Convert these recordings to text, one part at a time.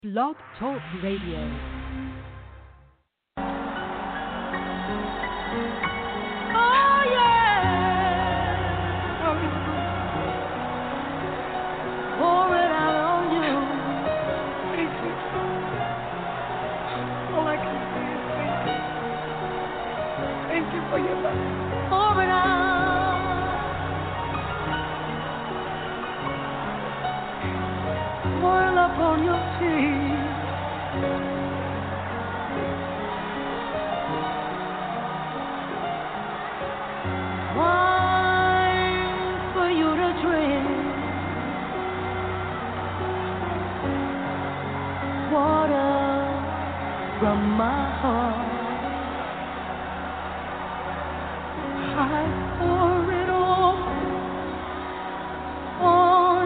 Blog Talk Radio. Oh yeah, pour it out on you. Thank you. All I can say is thank you. Thank you for your love. Pour it out. Pour it up on your feet. Wine for you to drink. Water from my heart. I pour it all on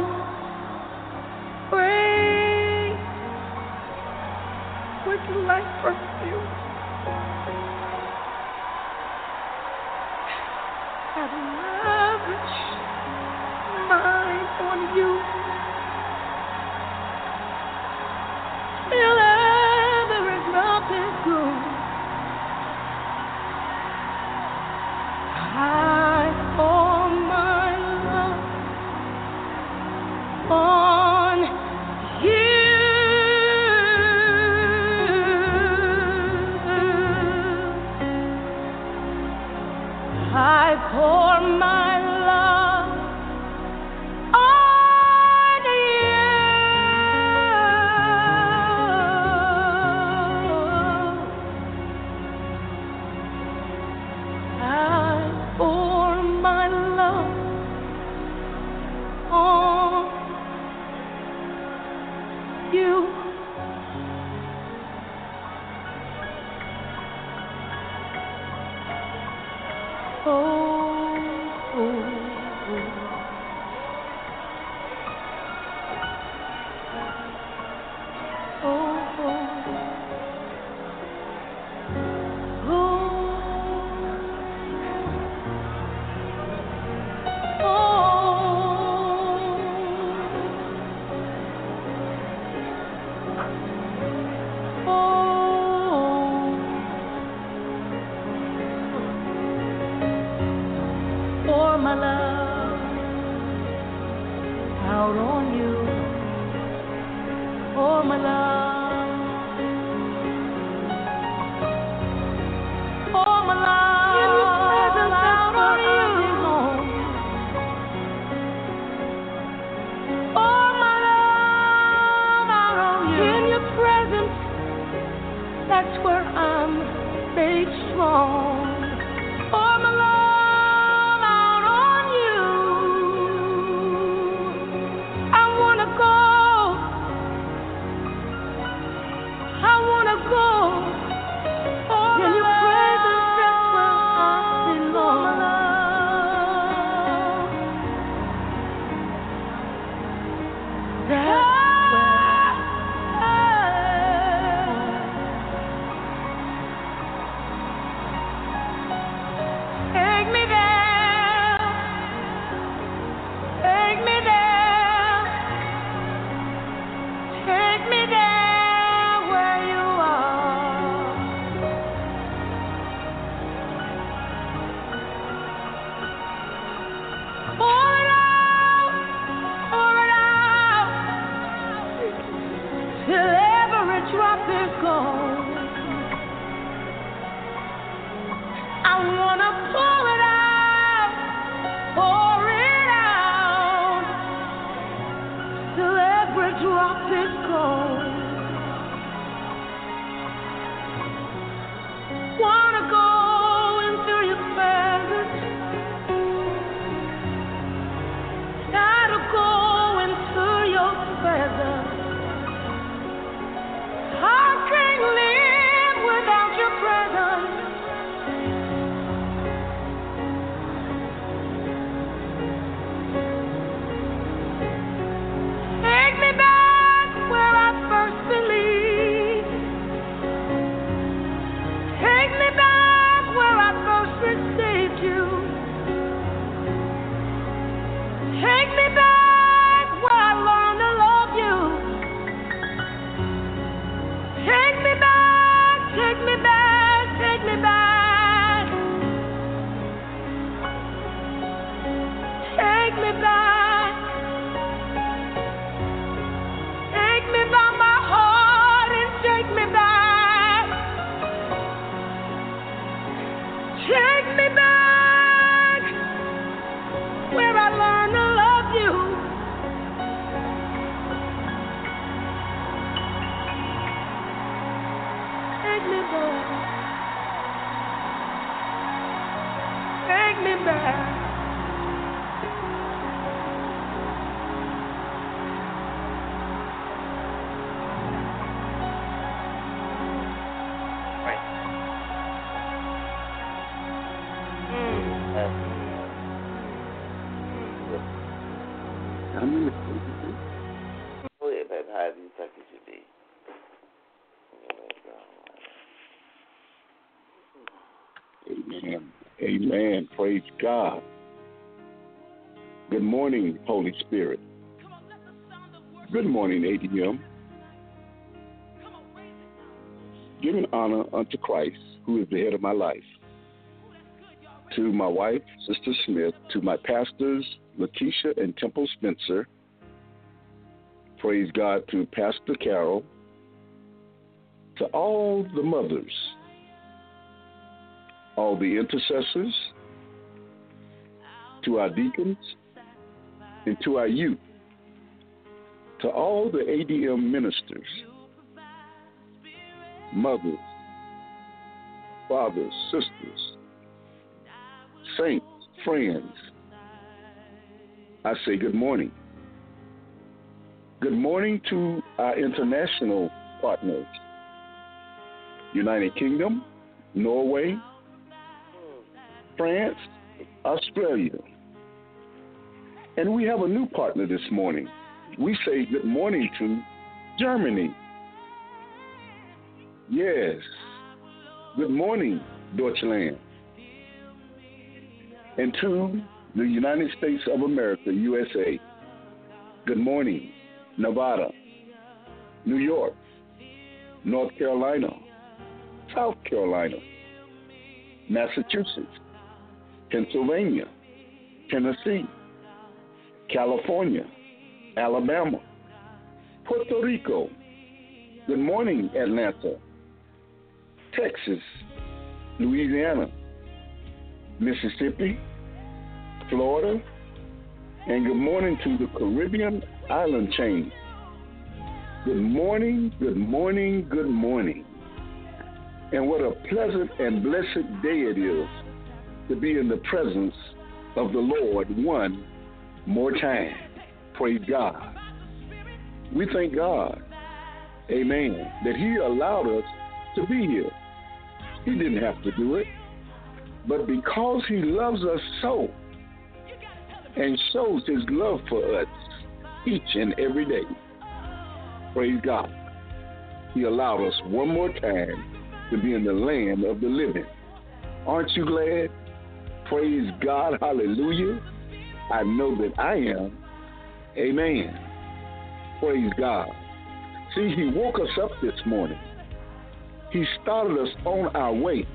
grace with light perfume. Have lavished mine on you. Till every drop is good. I pour my love on you. I pour my love on you. I pour my love on you. Oh, oh, oh, pour my love out on you. Pour my love. Pour my love. In your presence out on you. Pour my love out on you. In your presence, that's where I'm made strong. Pour my love out on you. I wanna go. I wanna go. In your presence, that's where I belong. That's take me there. Take me there. Take me there where you are. Pour it out. Pour it out. Till every drop is gone. I wanna pour it out. Pour it out. Till every drop is gone. Wanna go into your presence. Gotta go into your presence. I can't Take me back. Go ahead, baby. How do you think it should be? Amen. Amen. Praise God. Good morning, Holy Spirit. Good morning, ADM. Giving honor unto Christ, who is the head of my life. To my wife, Sister Smith, to my pastors, Lakeisha and Temple Spencer. Praise God, to Pastor Carol. To all the mothers, all the intercessors, to our deacons, and to our youth, to all the ADM ministers, mothers, fathers, sisters, saints, friends, I say good morning. Good morning to our international partners, United Kingdom, Norway, France, Australia. And we have a new partner this morning. We say good morning to Germany. Yes. Good morning, Deutschland. And to the United States of America, USA. Good morning, Nevada, New York, North Carolina, South Carolina, Massachusetts, Pennsylvania, Tennessee, California, Alabama, Puerto Rico. Good morning, Atlanta, Texas, Louisiana, Mississippi, Florida, and good morning to the Caribbean island chain. Good morning, good morning, good morning. And what a pleasant and blessed day it is to be in the presence of the Lord one more time. Praise God. We thank God, amen, that He allowed us to be here. He didn't have to do it, but because He loves us so and shows His love for us each and every day, praise God, He allowed us one more time to be in the land of the living. Aren't you glad? Praise God, hallelujah. I know that I am. Amen. Praise God. See, He woke us up this morning. He started us on our way.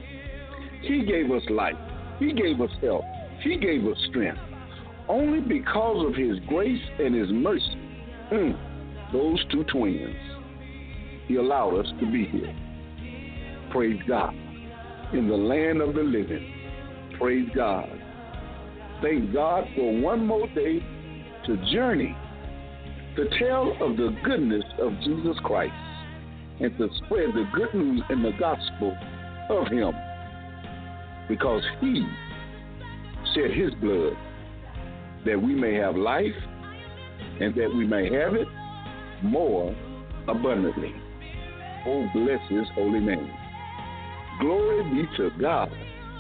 He gave us life. He gave us health. He gave us strength. Only because of His grace and His mercy, those two twins, He allowed us to be here. Praise God. In the land of the living. Praise God. Thank God for one more day to journey, to tell of the goodness of Jesus Christ, and to spread the good news and the gospel of Him, because He shed His blood that we may have life and that we may have it more abundantly. Oh, bless His holy name. Glory be to God.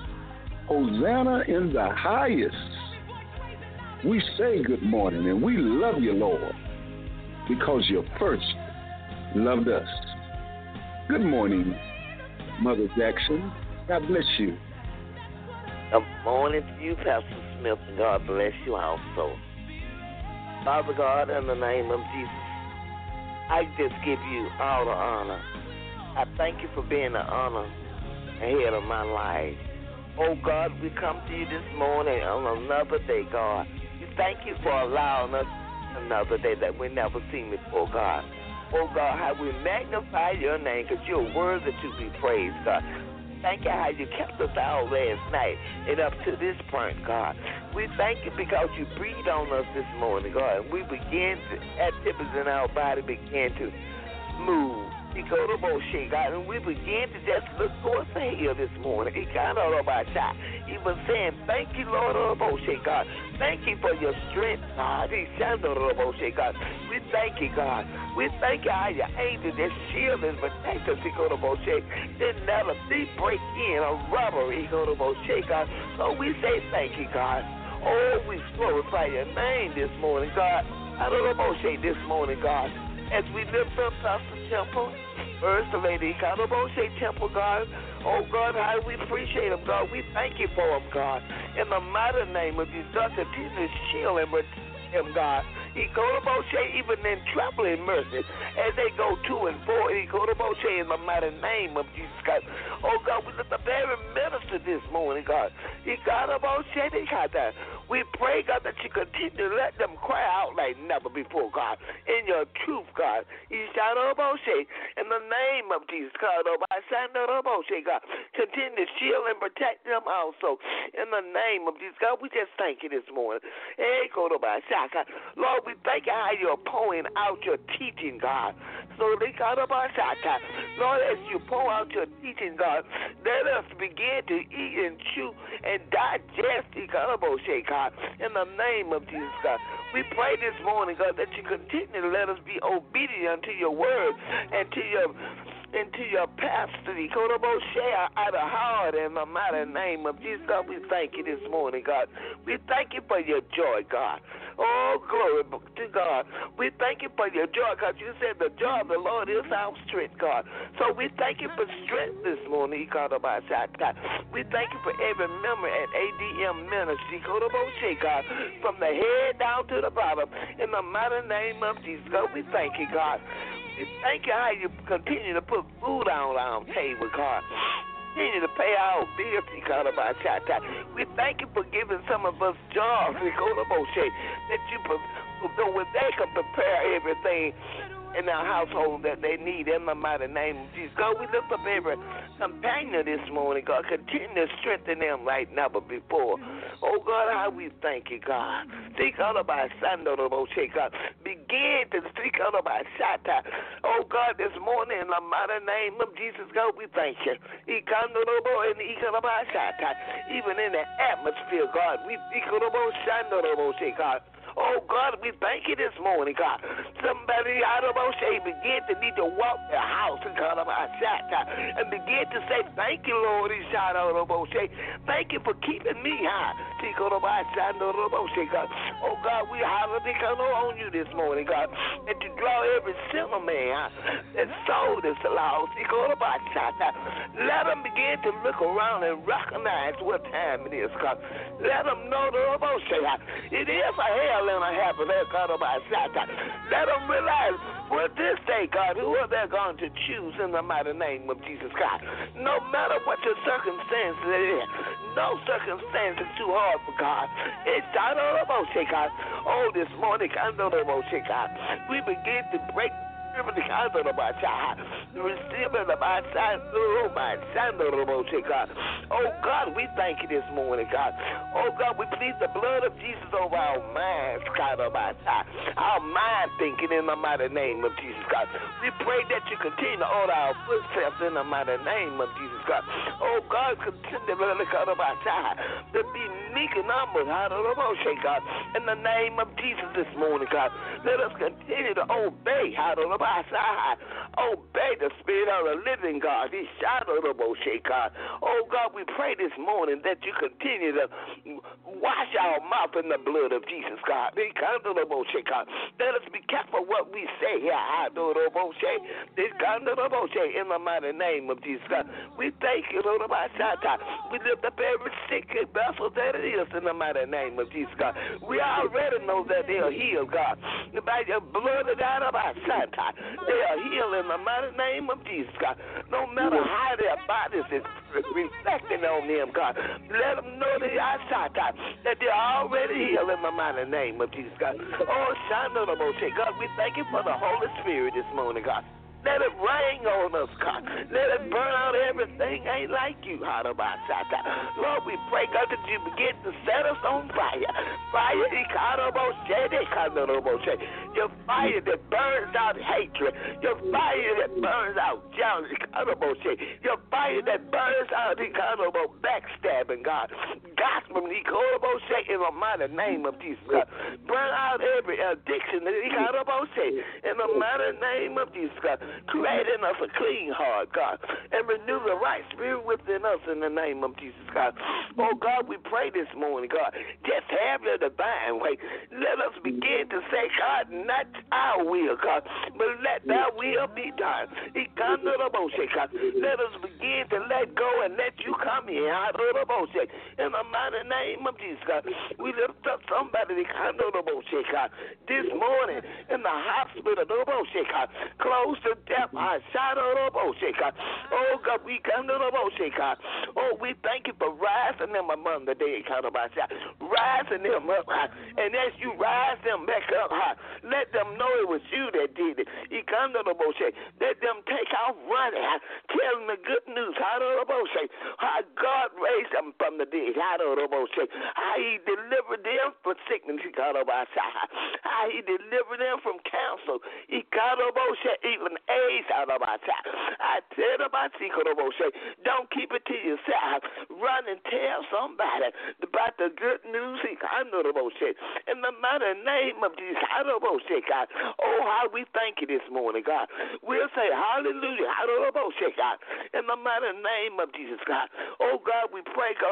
Hosanna in the highest. We say good morning, and we love you, Lord, because you first loved us. Good morning, Mother Jackson. God bless you. Good morning to you, Pastor Smith, and God bless you also. Father God, in the name of Jesus, I just give you all the honor. I thank you for being the honor ahead of my life. Oh, God, we come to you this morning on another day, God. We thank you for allowing us another day that we never seen before, God. Oh, God, how we magnify your name because you're worthy to be praised, God. Thank you how you kept us out last night and up to this point, God. We thank you because you breathed on us this morning, God, and we begin to, activities in our body begin to move. He go to Moshe, God, and we begin to just look towards the hill this morning. He got all of our shot. He was saying, thank you, Lord of Moshe, God. Thank you for your strength, God. He said, Lord of Moshe, God. We thank you, God. We thank you how your angels that shield and protect us. He go to Moshe. They never see break in a robbery. He go to Moshe, God. So we say thank you, God. Oh, we glorify your name this morning, God. I don't know Moshe this morning, God. As we lift up Pastor Temple, First Lady Moshe Temple, God. Oh, God, how we appreciate him, God. We thank you for him, God. In the mighty name of Jesus, God, continue to shield and protect him, God. He go to Moshe even in trouble and mercy as they go to and fro. He go to Moshe in the mighty name of Jesus, God. Oh, God, we lift up every minister this morning, God. He got a Moshe, they got that. We pray, God, that you continue to let them cry out like never before, God, in your truth, God. He shout out Moshe in the name of Jesus, God. Oh, by shout out Moshe, God. Continue to shield and protect them also in the name of Jesus, God. We just thank you this morning. Hey, go to my shot, God. Lord, we thank you how you're pouring out your teaching, God. So they got up our shot, God. Lord, as you pour out your teaching, God, let us begin to eat and chew and digest, God, in the name of Jesus, God. We pray this morning, God, that you continue to let us be obedient to your word and to your pastor, share out of heart in the mighty name of Jesus, God. We thank you this morning, God. We thank you for your joy, God. Oh, glory to God. We thank you for your joy, because you said the joy of the Lord is our strength, God. So we thank you for strength this morning, God. We thank you for every member at ADM Ministry, God, from the head down to the bottom. In the mighty name of Jesus, God, we thank you, God. We thank you how you continue to put food on our table, God. Continue to pay our bills, God. We thank you for giving some of us jobs, that you, when they can prepare everything in our household that they need in the mighty name of Jesus. God, we lift up every companion this morning, God. Continue to strengthen them like never before. Oh, God, how we thank you, God. Speak out of our son, God. Begin to speak out of our shata. Oh, God, this morning in the mighty name of Jesus, God, we thank you. Even in the atmosphere, God, we speak out of our son, God. Oh, God, we thank you this morning, God. Somebody out of Moshe begin to need to walk their house and God, and begin to say, thank you, Lord. Thank you for keeping me high. Oh, God, we holler on you this morning, God, and to draw every sinner man that soul is lost. Let them begin to look around and recognize what time it is, God. Let them know it is a hell and a half of that, God. Let them realize what this day, God, who are they going to choose in the mighty name of Jesus, God. No matter what your circumstances is, no circumstance is too hard for God. It's God. Oh, this morning, God, we begin to break receive it about side. Oh, God, we thank you this morning, God. Oh, God, we plead the blood of Jesus over our minds, God, our mind thinking in the mighty name of Jesus, God. We pray that you continue to order our footsteps in the mighty name of Jesus, God. Oh, God, continue to be meek and humble, God, in the name of Jesus this morning, God. Let us continue to obey, obey the Spirit of the living God. He shadowed the Moshe, God. Oh, God, we pray this morning that you continue to wash our mouth in the blood of Jesus, God. He come to the Moshe, God. Let us be careful what we say here. I do the Moshe. This come to the Moshe in the mighty name of Jesus, God. We thank you, Lord, about Satan. We lift up every sick vessel that it is in the mighty name of Jesus, God. We already know that they are healed, God. By your blood of God about Satan. They are healed in the mighty name of Jesus, God. No matter how their bodies is reflecting on them, God. Let them know they are Satan, that they're already healed in the mighty name of Jesus, God. Oh, Shanda Moshe, God, we thank you for the Holy Spirit this morning, God. Let it rain on us, God. Let it burn out everything ain't like you, Lord, we pray, God, that you begin to set us on fire. Fire, your fire that burns out hatred. Your fire that burns out jealousy. Your fire that burns out backstabbing, God. Gospel, in the mighty name of Jesus, God. Burn out every addiction, in the mighty name of Jesus, God. Create in us a clean heart, God, and renew the right spirit within us in the name of Jesus, God. Oh, God, we pray this morning, God. Just have your divine way. Let us begin to say, God, not our will, God, but let thy will be done. Let us begin to let go and let you come in. In the mighty name of Jesus, God. We lift up somebody, God, this morning in the hospital, God. Close to death. Oh, God, we come to the God. Oh, we thank you for rising them among the dead, rising them up, and as you rise them back up, let them know it was you that did it. Let them take off running, tell them the good news. How God raised them from the dead. How he delivered them from sickness. How he delivered them from cancer. Even AIDS out of our time. I tell about don't keep it to yourself. Run and tell somebody about the good news. In the mighty name of Jesus, God. Oh, how we thank you this morning, God. We'll say hallelujah, God. In the mighty name of Jesus, God. Oh, God, we pray, God,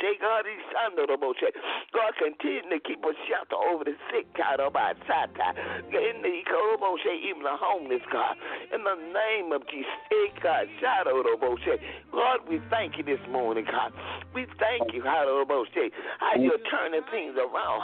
God, continue to keep a shelter over the sick, God, of our side. In the even the homeless, God. In the name of Jesus, God, Lord, we thank you this morning, God. We thank you, how you're turning things around,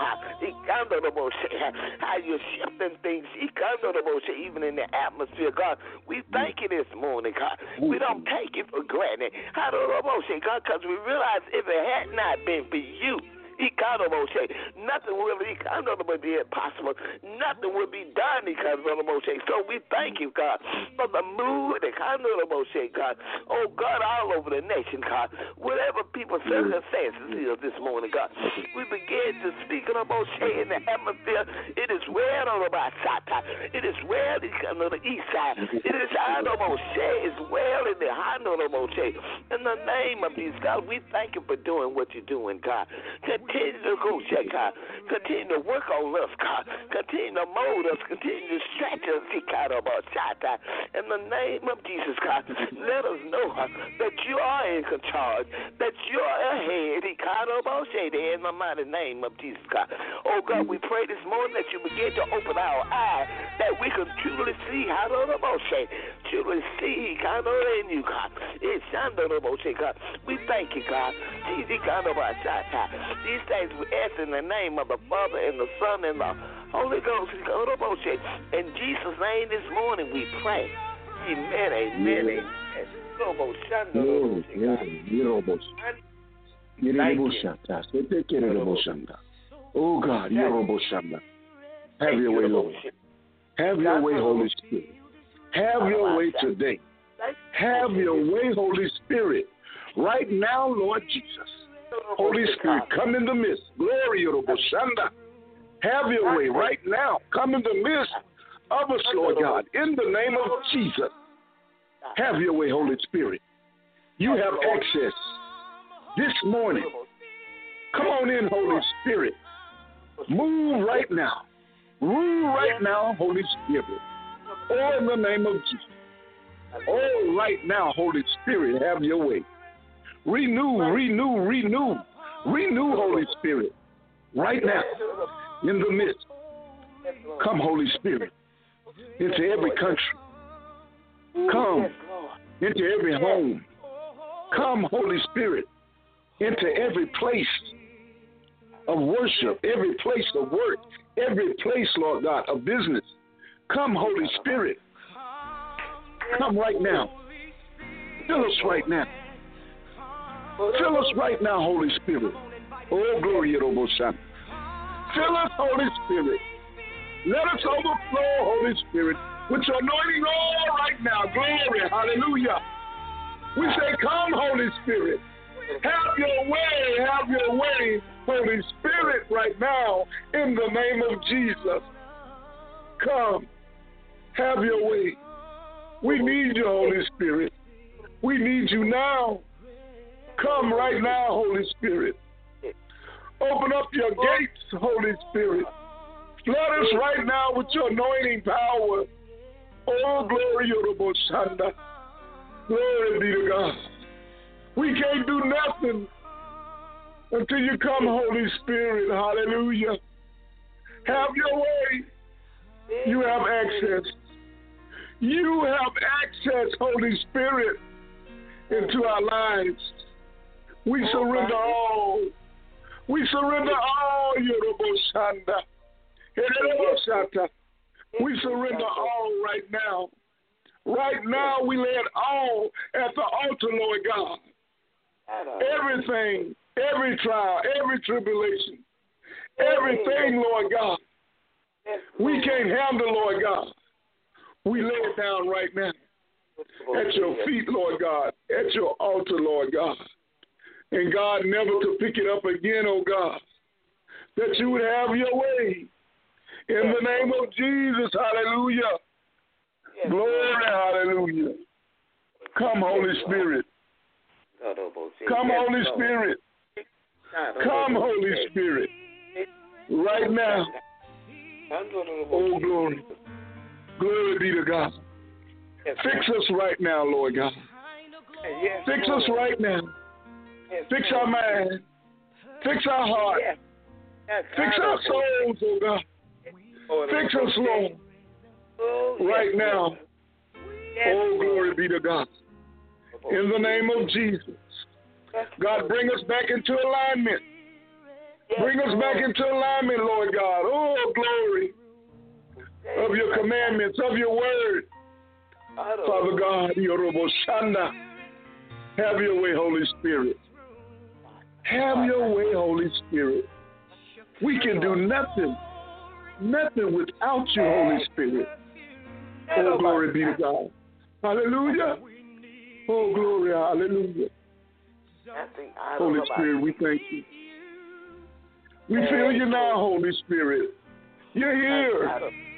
how you're shifting things, even in the atmosphere, God. We thank you this morning, God. We don't take it for granted, God, because we realize if it had not been for you, nothing will be impossible. Nothing will be done. So we thank you, God, for the move, God. Oh, God, all over the nation, God. Whatever people's circumstances is this morning, God, we begin to speak in the atmosphere. It is well on the side. It is well on the east side. It is it's well in the in the name of Jesus, God. We thank you for doing what you're doing, God. Continue to go, God. Continue to work on us, God. Continue to mold us. Continue to stretch us, God. In the name of Jesus, God, let us know that you are in control, that you are ahead, in the mighty name of Jesus, God. Oh, God, we pray this morning that you begin to open our eyes, that we can truly see, truly see, in you, God. God. We thank you, God. These things we ask in the name of the Father and the Son and the Holy Ghost. In Jesus' name this morning we pray. Amen, amen, amen. Oh, God, have your way, Lord. Have your way, Holy Spirit. Have your way today. Have your way, Holy Spirit. Right now, Lord Jesus. Holy Spirit, come in the midst. Glory to Boshanda. Have your way right now. Come in the midst of us, Lord God. In the name of Jesus. Have your way, Holy Spirit. You have access this morning. Come on in, Holy Spirit. Move right now. Rule right now, Holy Spirit. Oh, in the name of Jesus. Oh, right now, Holy Spirit, have your way. Renew, Holy Spirit, right now, in the midst. Come, Holy Spirit, into every country. Come into every home. Come, Holy Spirit, into every place of worship, every place of work, every place, Lord God, of business. Come, Holy Spirit. Come right now. Fill us right now. Fill us right now, Holy Spirit. Oh, glory to God. Fill us, Holy Spirit. Let us overflow, Holy Spirit, with your anointing all right now, glory. Hallelujah. We say, come, Holy Spirit. Have your way, Holy Spirit, right now, in the name of Jesus. Come, have your way. We need you, Holy Spirit. We need you now. Come right now, Holy Spirit. Open up your gates, Holy Spirit. Flood us right now with your anointing power. Oh, glory, Yoruboshanda. Glory be to God. We can't do nothing until you come, Holy Spirit. Hallelujah. Have your way. You have access. You have access, Holy Spirit, into our lives. We surrender all. We surrender all, Yoruboshanda. We surrender all right now. Right now, we lay it all at the altar, Lord God. Everything, every trial, every tribulation, everything, Lord God, we can't handle, Lord God. We lay it down right now at your feet, Lord God, at your altar, Lord God. And God, never to pick it up again, oh God, that you would have your way. In the name of Jesus, hallelujah. Glory, hallelujah. Come, Holy Spirit. Come, Holy Spirit. Come, Holy Spirit. Right now. Oh, glory. Glory be to God. Fix us right now, Lord God. Fix us right now. Fix our mind. Fix our heart. Fix our souls, oh God. Fix us, Lord. Right now. Oh, glory be to God. In the name of Jesus. God, bring us back into alignment. Bring us back into alignment, Lord God. Oh, glory of your commandments, of your word. Father God, Yoruboshanda. Have your way, Holy Spirit. Have your way, Holy Spirit. We can do nothing without you, Holy Spirit. Oh, glory be to God. Hallelujah. Oh, glory, hallelujah. Holy Spirit, we thank you. We feel you now, Holy Spirit. You're here.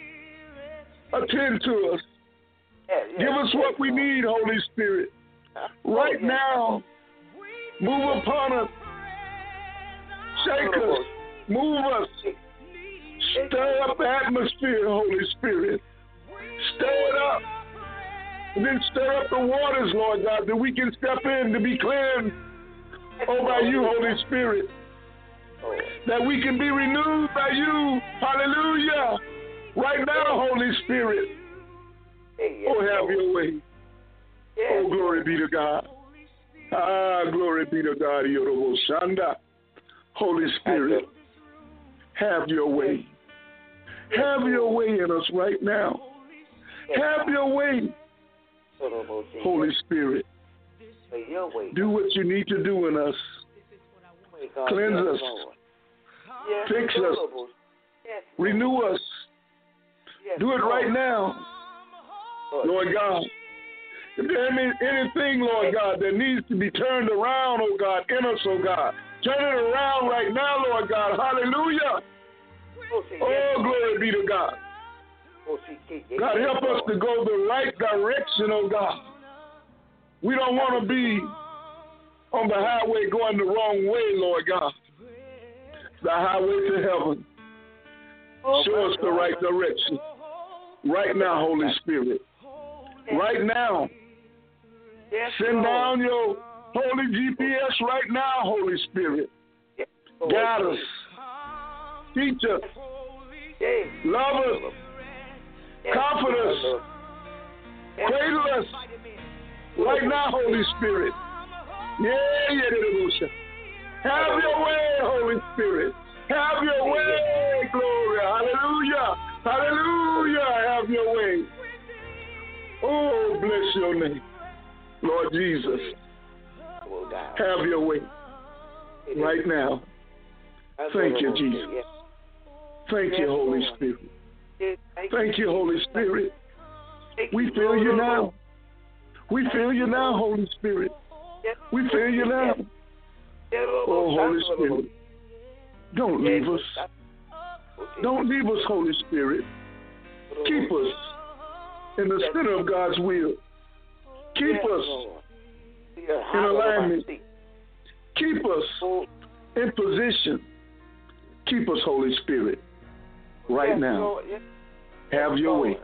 Attend to us. Give us what we need, Holy Spirit. Right now, move upon us. Shake us. Move us. Stir up the atmosphere, Holy Spirit. Stir it up. And then stir up the waters, Lord God, that we can step in to be cleansed, oh, by you, Holy Spirit. That we can be renewed by you. Hallelujah. Right now, Holy Spirit. Oh, have your way. Oh, glory be to God. Ah, glory be to God. Yoruboshanda. Holy Spirit, have your way. Have your way in us right now. Have your way. Holy Spirit, do what you need to do in us. Cleanse us. Fix us. Renew us. Do it right now, Lord God. If there's anything, Lord God, that needs to be turned around, oh God, in us, oh God, turn it around right now, Lord God. Hallelujah. Oh, glory be to God. God, help us to go the right direction, oh God. We don't want to be on the highway going the wrong way, Lord God. The highway to heaven. Show us the right direction. Right now, Holy Spirit. Right now. Send down your holy GPS right now, Holy Spirit. Guide us. Teach us. Love us. Comfort us. Cradle us. Right now, Holy Spirit. Have your way, Holy Spirit. Have your way. Glory. Hallelujah. Hallelujah. Have your way. Oh, bless your name, Lord Jesus. Have your way right now. Thank you, Jesus. Thank you, Holy Spirit. Thank you, Holy Spirit. We feel you now. We feel you now, Holy Spirit. We feel you now. Oh, Holy Spirit. Don't leave us. Don't leave us, Holy Spirit. Keep us in the center of God's will. Keep us in alignment. Keep us in position. Keep us, Holy Spirit, right now. Have your way.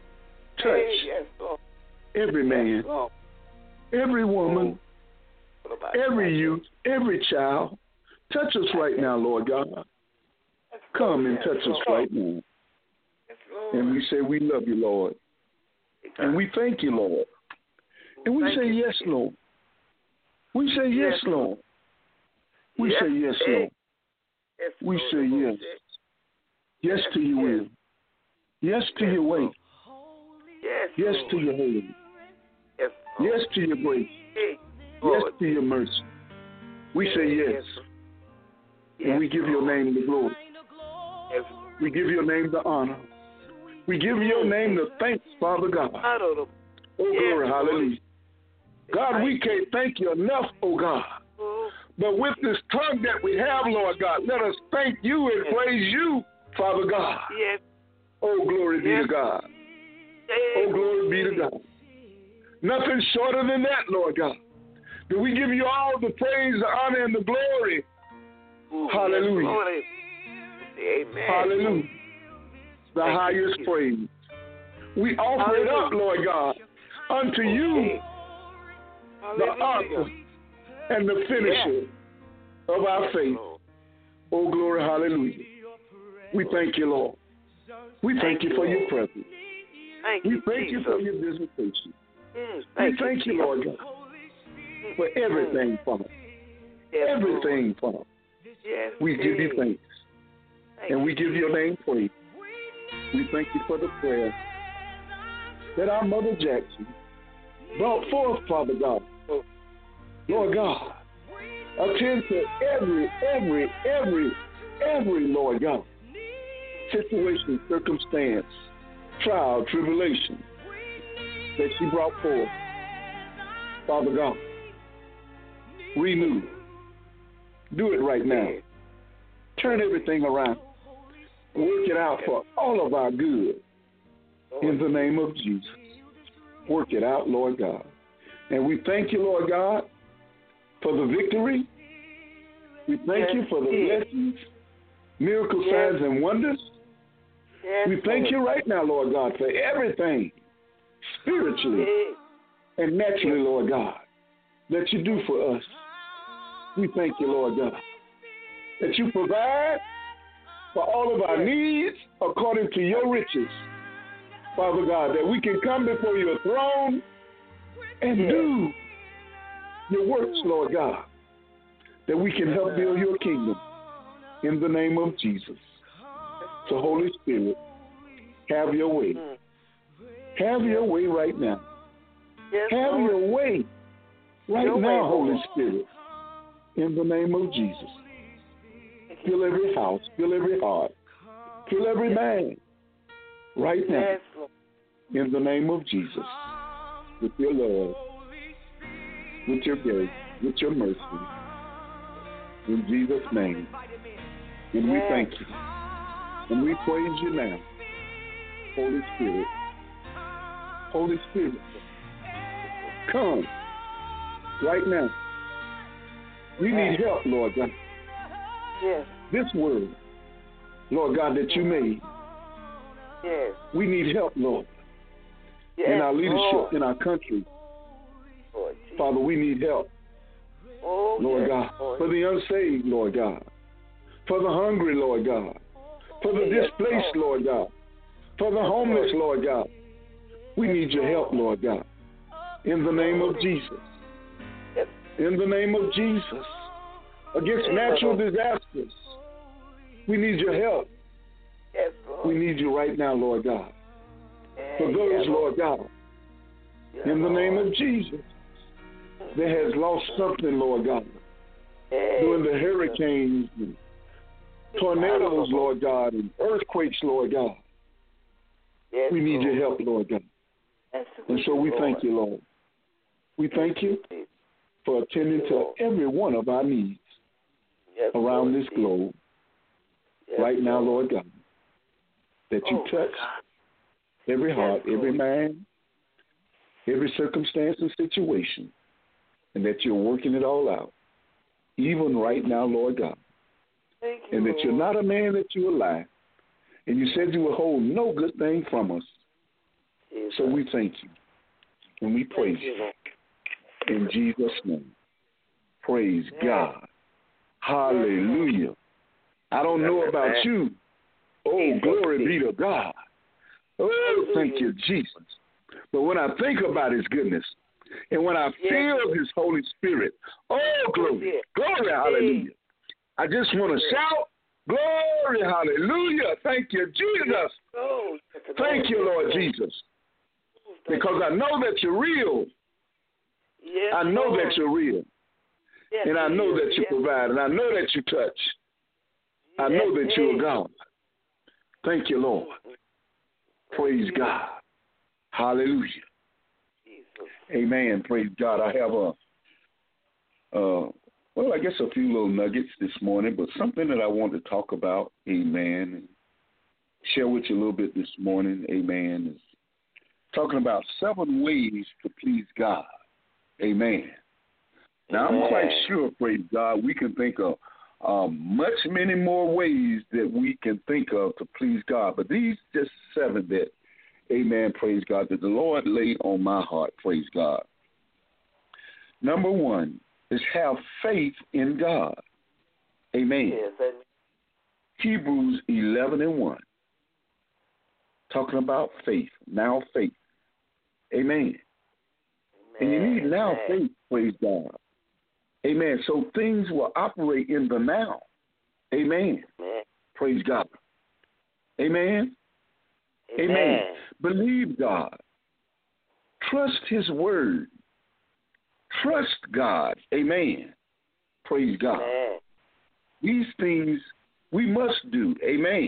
Touch every man, every woman, every youth, every child. Touch us right now, Lord God. Come and touch us right now. And we say we love you, Lord. And we thank you, Lord. And we say yes, Lord. We say yes, Lord. We say yes, Lord. We say yes. Yes to your will. Yes to your way. Yes to your holiness. Yes to your grace. Yes to your mercy. We say yes. And we give your name the glory. We give your name the honor. We give your name the thanks, Father God. Oh, glory, hallelujah. God, we can't thank you enough, oh God. But with this tongue that we have, Lord God, let us thank you and praise you, Father God. Oh, glory be to God. Oh, glory be to God. Nothing shorter than that, Lord God. That we give you all the praise, the honor, and the glory. Hallelujah. Amen. Hallelujah. The highest praise. We offer it up, Lord God, unto you, the author and the finisher of our faith. Oh, glory, hallelujah. We thank you, Lord. We thank you for your presence. We thank you for your visitation. We thank you, Lord God, for everything, Father. Everything, Father. We give you thanks. And we give your name praise. We thank you for the prayer that our Mother Jackson brought forth, Father God. Lord God, attend to every, Lord God, situation, circumstance, trial, tribulation that she brought forth, Father God. Renew. Do it right now. Turn everything around. Work it out for all of our good. In the name of Jesus. Work it out, Lord God. And we thank you, Lord God, for the victory. We thank you for the blessings, miracle signs, and wonders. We thank you right now, Lord God, for everything, spiritually and naturally, Lord God, that you do for us. We thank you, Lord God, that you provide for all of our needs according to your riches, Father God, that we can come before your throne and do your works, Lord God, that we can help build your kingdom in the name of Jesus. So, Holy Spirit, have your way. Have your way right now. Have your way right now, Holy Spirit, in the name of Jesus. Fill every house, fill every heart, fill every man right now in the name of Jesus with your love, with your grace, with your mercy. In Jesus' name. And we thank you. And we praise you now. Holy Spirit. Holy Spirit. Come right now. We need help, Lord God. Yes. This world, Lord God, that you made. Yes. We need help, Lord. Yes. In our leadership, in our country. Lord, Father, we need help. oh, Lord yes, God, Lord. for the unsaved, Lord God, for the hungry, Lord God, for the Yes, displaced, Lord God, for the homeless, Lord God. We need your help, Lord God, in the name of Jesus. Yes. In the name of Jesus, against natural disasters, we need your help. Yes, Lord. We need you right now, Lord God. For Yes, those, yes, Lord God, yes, in the name Lord. of Jesus, that has lost something, Lord God, Yes, during the hurricanes and tornadoes, Lord God, and earthquakes, Lord God. yes, We need Lord. your help, Lord God. Yes, And so we Lord. thank you, Lord. We thank you for attending to every one of our needs around this globe right now, Lord God, that you touch every heart, every man, every circumstance and situation, and that you're working it all out, even right now, Lord God, and that you're not a man that you will lie, and you said you will hold no good thing from us. So we thank you, and we praise you. In Jesus' name. Praise God. Hallelujah. I don't know about you. Oh, glory be to God. Oh, thank you, Jesus. But when I think about his goodness, and when I feel his Holy Spirit, oh, glory, glory, hallelujah. I just want to shout, glory, hallelujah. Thank you, Jesus. Thank you, Lord Jesus. Because I know that you're real. I know that you're real. And I know that you provide. And I know that you touch. I know that you're God. Thank you, Lord. Praise God. Hallelujah. Amen. Praise God. I have I guess a few little nuggets this morning, but something that I want to talk about, amen, and share with you a little bit this morning, amen, is talking about 7 ways to please God. Amen. Now, I'm quite sure, praise God, we can think of many more ways that we can think of to please God. But these just 7 that, amen, praise God, that the Lord laid on my heart, praise God. Number 1 is have faith in God. Amen. Hebrews 11:1. Talking about faith. Now faith. Amen. And you need now faith, praise God. Amen. So things will operate in the now. Amen. Praise God. Amen. Amen. Believe God. Trust his word. Trust God. Amen. Praise God. These things we must do. Amen.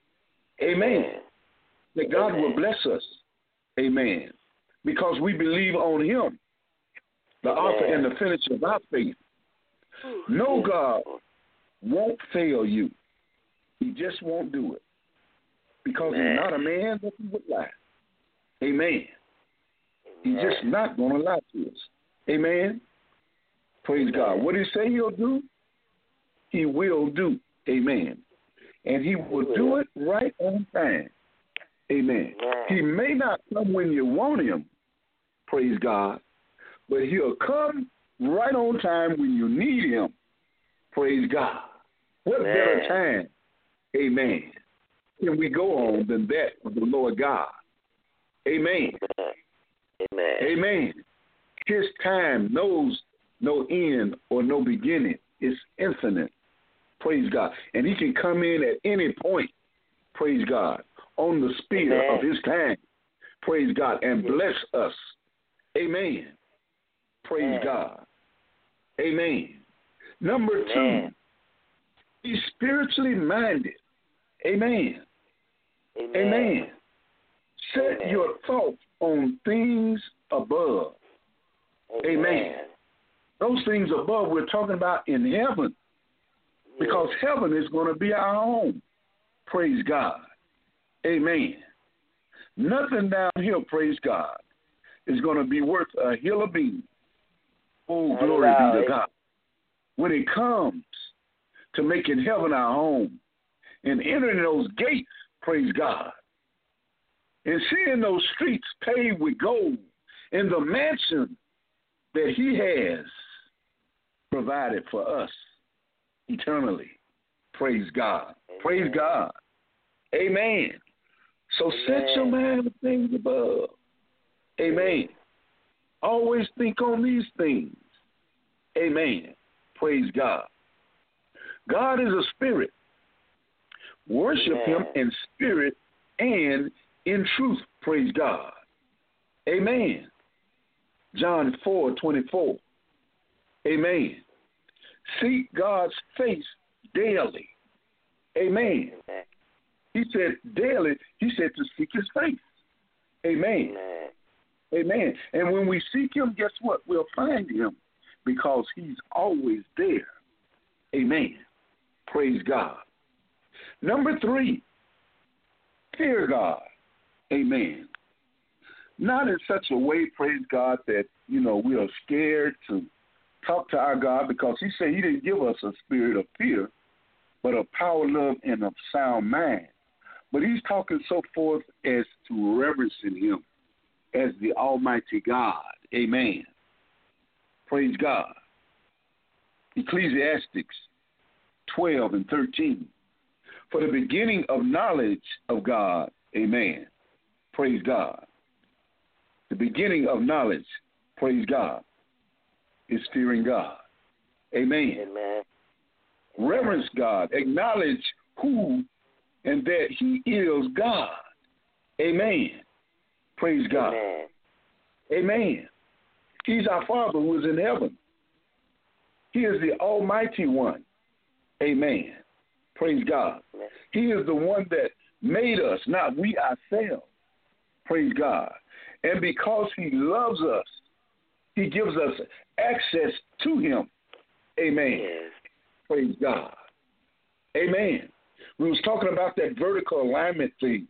Amen. That God will bless us. Amen. Because we believe on him, the author and the finisher of our faith. No, God won't fail you. He just won't do it. Because he's not a man that he would lie. Amen. He's just not going to lie to us. Amen. Praise God. What he say he'll do, he will do. Amen. And he will do it right on time. Amen. He may not come when you want him, praise God, but he'll come right on time when you need him, praise God. What better time, amen, can we go on than that of the Lord God? Amen. Amen. Amen. His time knows no end or no beginning. It's infinite. Praise God. And he can come in at any point, praise God, on the speed of his time, praise God, and bless us. Amen. Praise God. Amen. Number 2, be spiritually minded. Amen. Amen. Set your thoughts on things above. Amen. Those things above we're talking about in heaven, because heaven is going to be our home. Praise God. Amen. Nothing down here, praise God, is going to be worth a hill of beans. Oh, glory be to God. When it comes to making heaven our home and entering those gates, praise God, and seeing those streets paved with gold and the mansion that he has provided for us eternally. Praise God. Praise God. Amen. So set your mind on things above. Amen. Always think on these things. Amen. Praise God. God is a spirit. Worship him in spirit and in truth. Praise God. Amen. John 4:24. Amen. Seek God's face daily. Amen. He said daily, he said to seek his face. Amen. Amen. And when we seek him, guess what? We'll find him because he's always there. Amen. Praise God. Number 3, fear God. Amen. Not in such a way, praise God, that, we are scared to talk to our God, because he said he didn't give us a spirit of fear, but of power, love, and of sound mind. But he's talking so forth as to reverencing him as the Almighty God. Amen. Praise God. Ecclesiastes 12:13. For the beginning of knowledge of God, amen. Praise God. The beginning of knowledge, praise God, is fearing God. Amen. Amen. Reverence God. Acknowledge who and that he is God. Amen. Praise God. Amen. Amen. He's our Father who is in heaven. He is the Almighty One. Amen. Praise God. Amen. He is the one that made us, not we ourselves. Praise God. And because he loves us, he gives us access to him. Amen. Yes. Praise God. Amen. We was talking about that vertical alignment thing.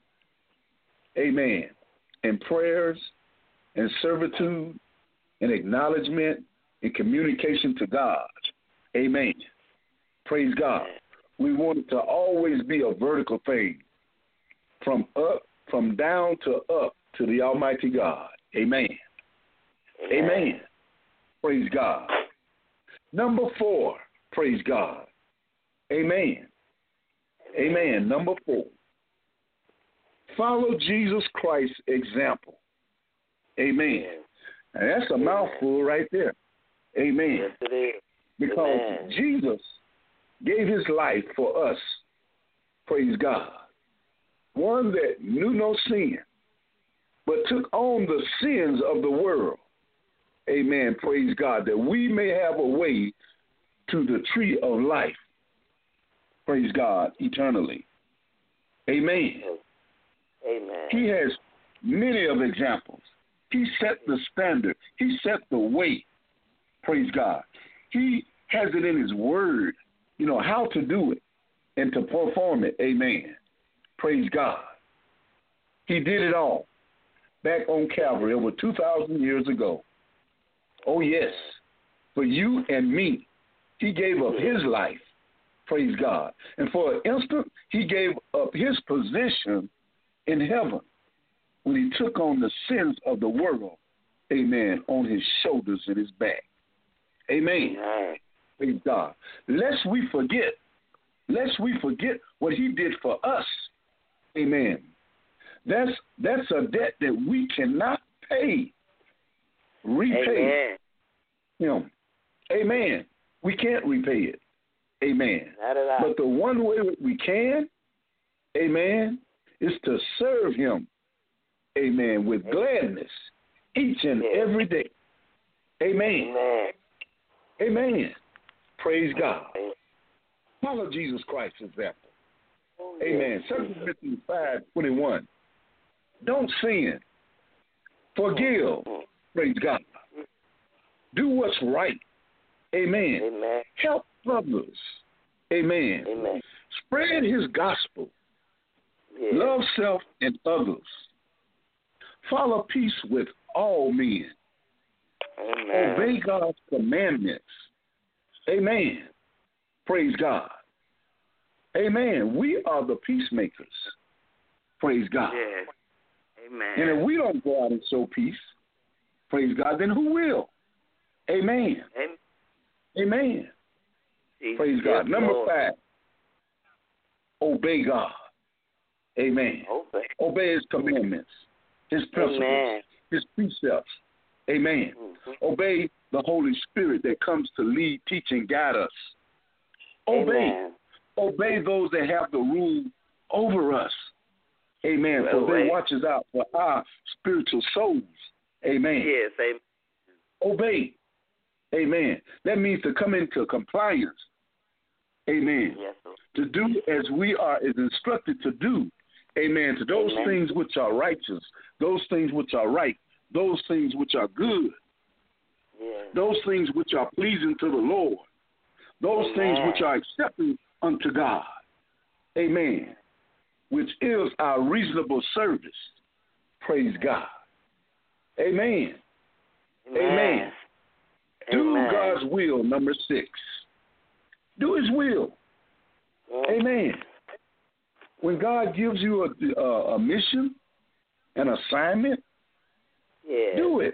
Amen. And prayers and servitude and acknowledgement and communication to God. Amen. Praise God. We want it to always be a vertical thing. From down to up to the Almighty God. Amen. Amen. Amen. Praise God. Number 4, praise God. Amen. Amen. Number 4, follow Jesus Christ's example. Amen. And that's a mouthful right there. Amen. Yes, it is. Because Amen. Jesus gave his life for us. Praise God. One that knew no sin, but took on the sins of the world. Amen. Praise God. That we may have a way to the tree of life. Praise God eternally. Amen. Amen. He has many of examples. He set the standard. He set the way. Praise God. He has it in his word, how to do it and to perform it. Amen. Praise God. He did it all back on Calvary over 2,000 years ago. Oh, yes. For you and me, he gave up his life. Praise God. And for an instant, he gave up his position in heaven when he took on the sins of the world, amen, on his shoulders and his back. Amen. Amen. Praise God. Lest we forget what he did for us. Amen. That's a debt that we cannot repay him. Amen. We can't repay it. Amen. Not at all. But the one way we can, amen, is to serve him, amen, with gladness each and every day. Amen. Amen. Amen. Praise God. Follow Jesus Christ's example. Amen. 2 Corinthians 5:21. Don't sin. Forgive. Praise God. Do what's right. Amen. Amen. Help others. Amen. Amen. Spread his gospel. Yes. Love self and others. Follow peace with all men. Amen. Obey God's commandments. Amen. Praise God. Amen. We are the peacemakers. Praise God. Yes. Amen. And if we don't go out and sow peace, praise God, then who will? Amen. Amen. Amen. Jesus. Praise God. Yes, Number Lord. 5, obey God. Amen. Obey his commandments, his principles, Amen. his precepts. Amen. Mm-hmm. Obey the Holy Spirit that comes to lead, teach, and guide us. Obey. Amen. Obey those that have the rule over us. Amen. For they watches out for our spiritual souls. Amen. Yes. Amen. Obey. Amen. That means to come into compliance. Amen. Yes, Lord. To do as we are is instructed to do. Amen. To those things which are righteous, those things which are right, those things which are good, those things which are pleasing to the Lord, those things which are acceptable unto God. Amen. Which is our reasonable service. Praise God. Amen. Amen. Do God's will, number 6. Do his will. Amen. When God gives you a mission, an assignment, do it.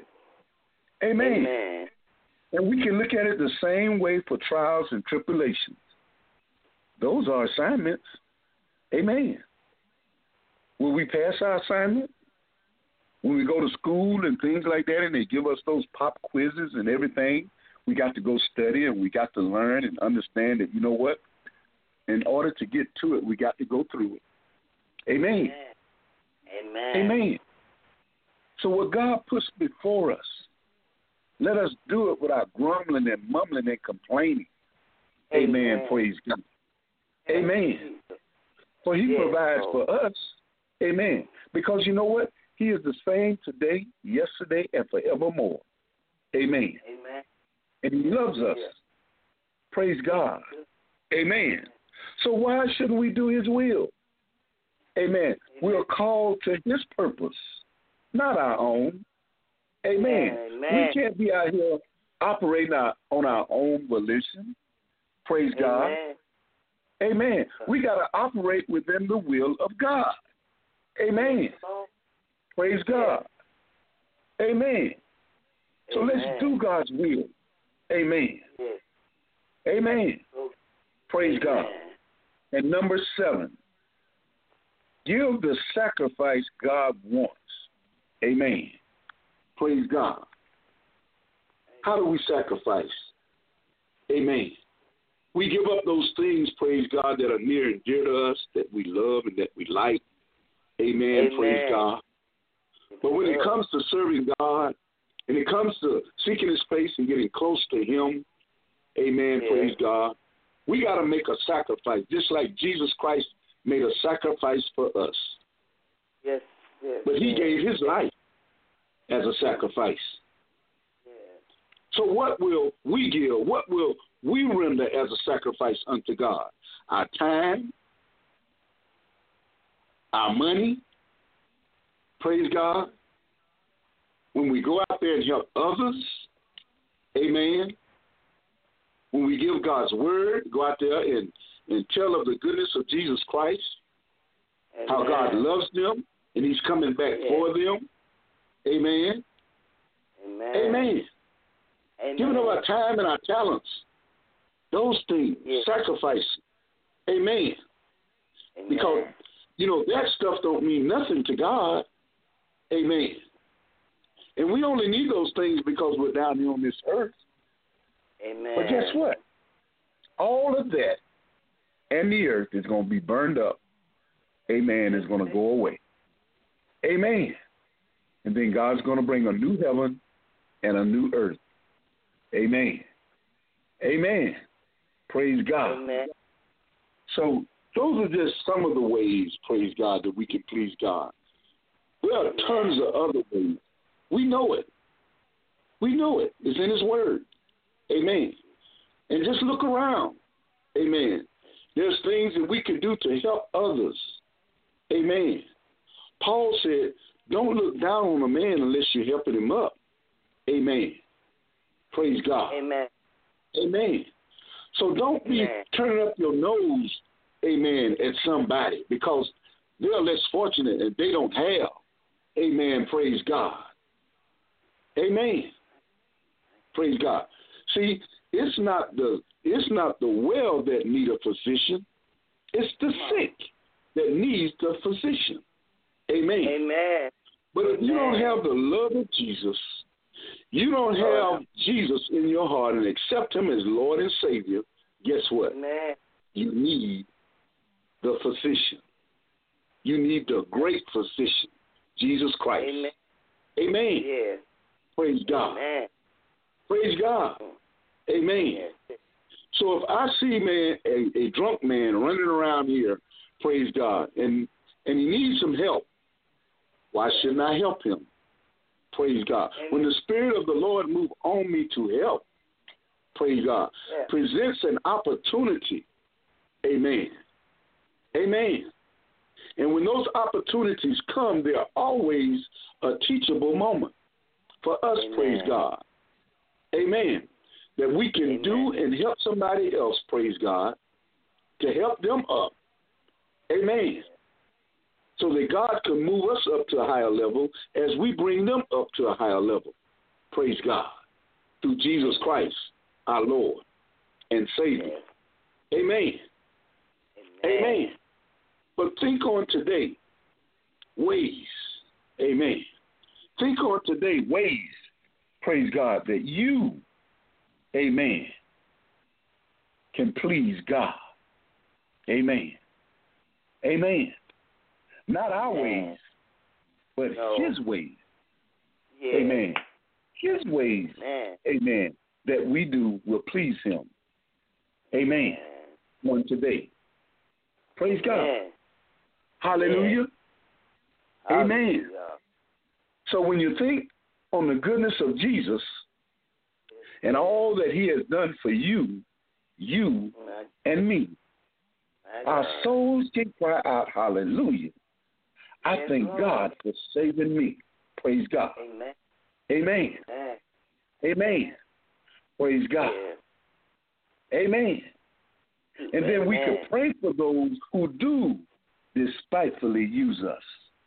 Amen. And we can look at it the same way for trials and tribulations. Those are assignments. Amen. Will we pass our assignment? When we go to school and things like that and they give us those pop quizzes and everything, we got to go study and we got to learn and understand that, you know what? In order to get to it, we got to go through it. Amen. Amen. So what God puts before us, let us do it without grumbling and mumbling and complaining. Amen. Praise God. Amen. For he provides for us. Amen. Because you know what? He is the same today, yesterday, and forevermore. Amen. And he loves us. Praise God. Amen. So why shouldn't we do his will? Amen. We are called to his purpose, not our own. Amen. We can't be out here operating on our own volition. Praise God. Amen. We got to operate within the will of God. Amen. Praise God. Amen. So let's do God's will. Amen. Amen. Praise God. And number 7, give the sacrifice God wants. Amen. Praise God. How do we sacrifice? Amen. We give up those things, praise God, that are near and dear to us, that we love and that we like. Amen. Praise God. But when it comes to serving God, and it comes to seeking his face and getting close to him, amen, praise God, we got to make a sacrifice, just like Jesus Christ made a sacrifice for us. But he gave his life as a sacrifice. So what will we give? What will we render as a sacrifice unto God? Our time, our money, praise God. When we go out there and help others, amen. When we give God's word, go out there and tell of the goodness of Jesus Christ, how God loves them, and he's coming back for them. Amen. Amen. Giving up our time and our talents, those things, sacrifice. Amen. Because, that stuff don't mean nothing to God. Amen. And we only need those things because we're down here on this earth. But guess what? All of that and the earth is going to be burned up. Amen. Is going to go away. Amen. And then God's going to bring a new heaven and a new earth. Amen. Amen. Praise God. Amen. So those are just some of the ways, praise God, that we can please God. There are tons of other ways. We know it. We know it. It's in his word. Amen. And just look around. Amen. There's things that we can do to help others. Amen. Paul said, don't look down on a man unless you're helping him up. Amen. Praise God. Amen. Amen. So don't be turning up your nose, amen, at somebody because they're less fortunate and they don't have. Amen. Praise God. Amen. Praise God. See, it's not the well that need a physician. It's the sick that needs the physician. Amen. Amen. But if you don't have the love of Jesus, you don't have Jesus in your heart and accept him as Lord and Savior, guess what? Amen. You need the physician. You need the great physician, Jesus Christ. Amen. Amen. Yeah. Praise God. Amen. Praise God. Amen. So if I see, man, a drunk man running around here, praise God, and he needs some help, why shouldn't I help him? Praise God. When the Spirit of the Lord move on me to help, praise God, presents an opportunity. Amen. Amen. And when those opportunities come, they are always a teachable moment for us, praise God. Amen. That we can do and help somebody else, praise God, to help them up. Amen. So that God can move us up to a higher level as we bring them up to a higher level. Praise God. Through Jesus Christ, our Lord and Savior. Amen. Amen. But think on today ways. Amen. Think on today ways, praise God, that you, amen, can please God. Amen. Amen. Not our ways, but His ways. Yeah. Amen. His ways, amen, that we do will please Him. Amen. On today. Praise God. Hallelujah. Amen. So when you think on the goodness of Jesus and all that He has done for you, you and me, our souls can cry out, hallelujah. I thank God for saving me. Praise God. Amen. Amen. Amen. Praise God. Amen. And then we can pray for those who do despitefully use us.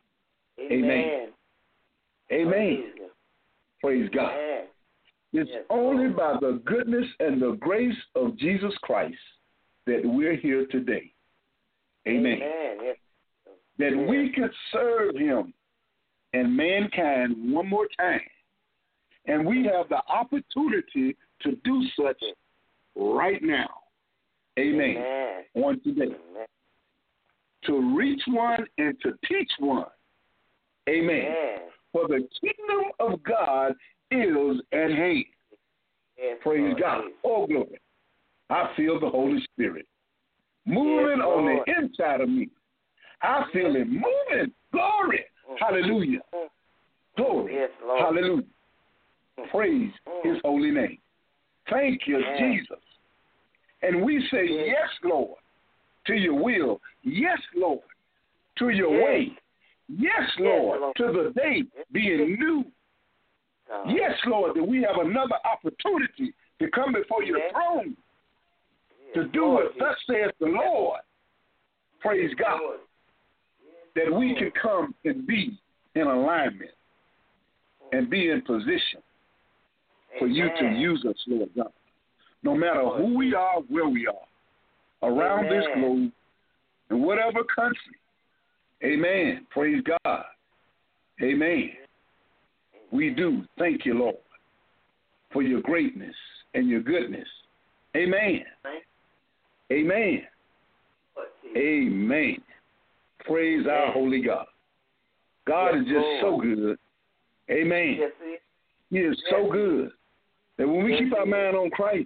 Amen. Amen. Praise God. It's only by the goodness and the grace of Jesus Christ that we're here today. Amen. That we could serve Him and mankind one more time. And we have the opportunity to do such right now. Amen. On today. To reach one and to teach one. Amen. For the kingdom of God is at hand. Praise God. Oh, glory. I feel the Holy Spirit moving on the inside of me. I feel it moving. Glory. Hallelujah. Glory. Hallelujah. Praise His holy name. Thank you, Jesus. And we say, yes, Lord, to your will. Yes, Lord, to your way. Yes, Lord, to the day being new. Yes, Lord, that we have another opportunity to come before your throne to do what thus saith the Lord. Praise God. That we can come and be in alignment and be in position for you to use us, Lord God. No matter who we are, where we are, around this globe, in whatever country. Amen. Praise God. Amen. We do thank you, Lord, for your greatness and your goodness. Amen. Amen. Amen. Praise our holy God. God is just so good. Amen. He is so good that when we keep our mind on Christ,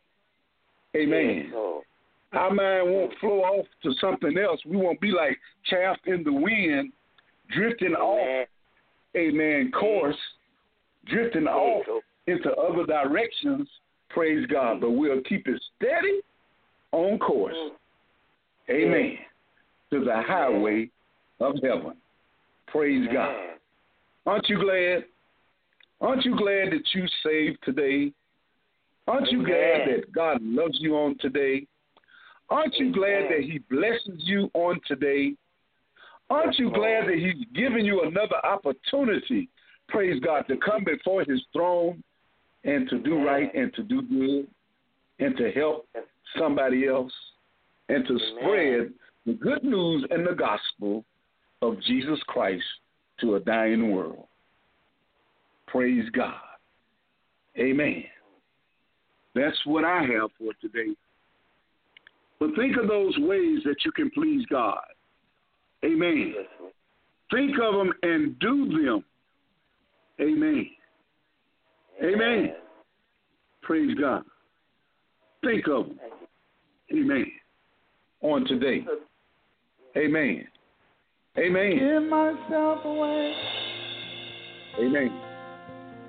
amen, our mind won't flow off to something else. We won't be like chaff in the wind, drifting off, amen, course, drifting off into other directions, praise God, but we'll keep it steady on course, amen, to the highway of heaven. Praise God. Aren't you glad? Aren't you glad that you saved today? Aren't you glad that God loves you on today? Aren't you glad that He blesses you on today? Aren't you glad that He's given you another opportunity, praise God, to come before His throne and to do right and to do good and to help somebody else and to spread the good news and the gospel of Jesus Christ to a dying world? Praise God. Amen. That's what I have for today. But think of those ways that you can please God. Amen. Think of them and do them. Amen. Amen. Praise God. Think of them. Amen. On today. Amen. Amen. Give myself away. Amen.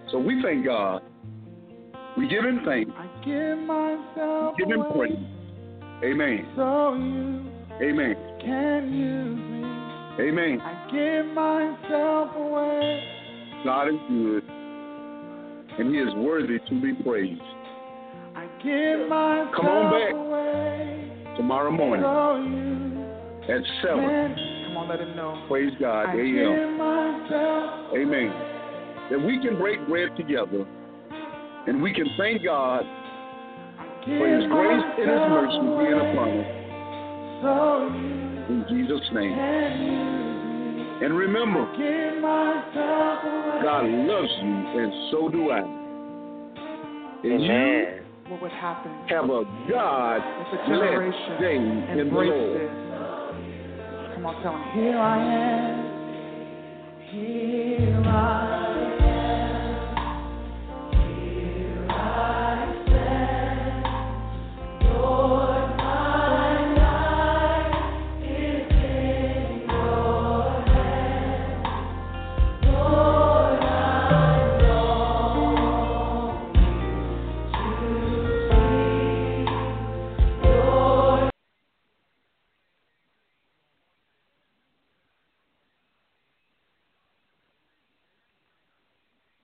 So we thank God. We give him thanks. I give myself Give him away praise. Amen. so you Amen. can use me. Amen. I give myself away. God is good, and he is worthy to be praised. I give myself Come on back away tomorrow morning so you at 7. can. Come on, let him know. Praise God. I A.M. give myself. Amen. That we can break bread together, and we can thank God for his grace and his mercy being upon us. So you In Jesus' name. can use me. And remember, Give myself away. God loves you, and so do I. And Amen. What would happen you have a if a God-blessed generation day in the embraced Lord. this? Come on, tell him. Here I am. Here